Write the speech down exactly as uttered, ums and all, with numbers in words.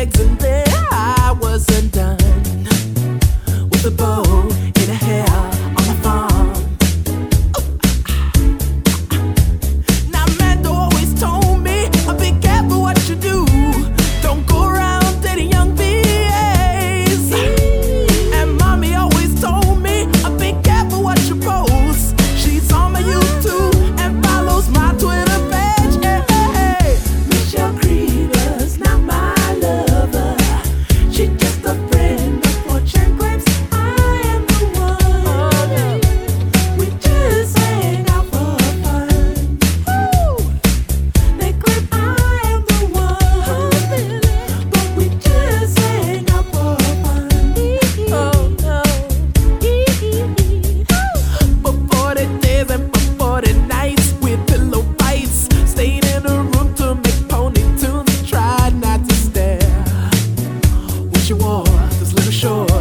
legs and there I wasn't done with a bow in her hair on my farm. Now Mando always told me, be careful what you do. Don't go around dating young V As. And mommy always told me, be careful what you post. She's on my YouTube and follows my Twitter page. Hey, hey, hey. Michelle Creever's not my lover. She's just a friend of fortune grapes. I am the one. We just hang out for fun. Woo! They claim I am the one, but we just hang out for fun. Oh no. For forty days and for forty nights with pillow fights, stayed in a room to make pony tunes. Tried not to stare when she wore those little shorts.